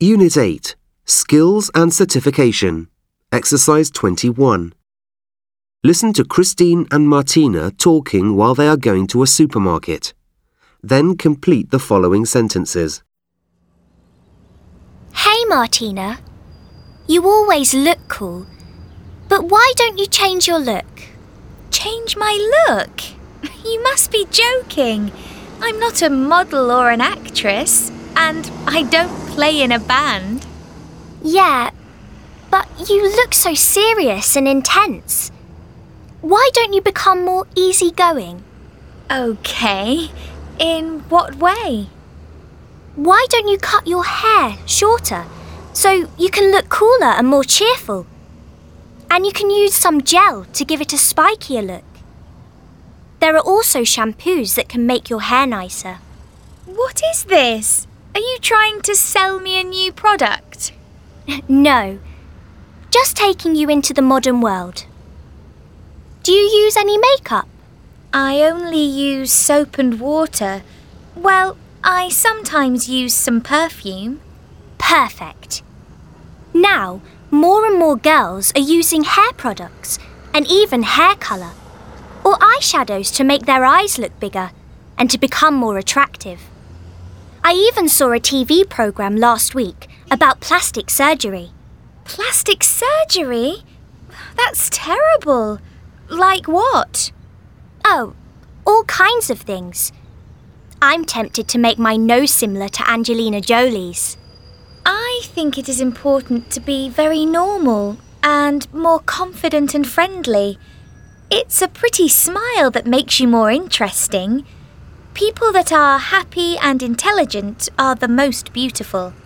Unit 8, Skills and Certification, Exercise 21. Listen to Christine and Martina talking while they are going to a supermarket. Then complete the following sentences. Hey Martina, you always look cool, but why don't you change your look? Change my look? You must be joking. I'm not a model or an actress, and I don't play in a band. Yeah, but you look so serious and intense. Why don't you become more easygoing? Okay, in what way? Why don't you cut your hair shorter so you can look cooler and more cheerful? And you can use some gel to give it a spikier look. There are also shampoos that can make your hair nicer. What is this? Are you trying to sell me a new product? No, just taking you into the modern world. Do you use any makeup? I only use soap and water. Well, I sometimes use some perfume. Perfect. Now, more and more girls are using hair products and even hair colour or eyeshadows to make their eyes look bigger and to become more attractive. I even saw a TV programme last week about plastic surgery. Plastic surgery? That's terrible. Like what? Oh, all kinds of things. I'm tempted to make my nose similar to Angelina Jolie's. I think it is important to be very normal and more confident and friendly. It's a pretty smile that makes you more interesting. People that are happy and intelligent are the most beautiful.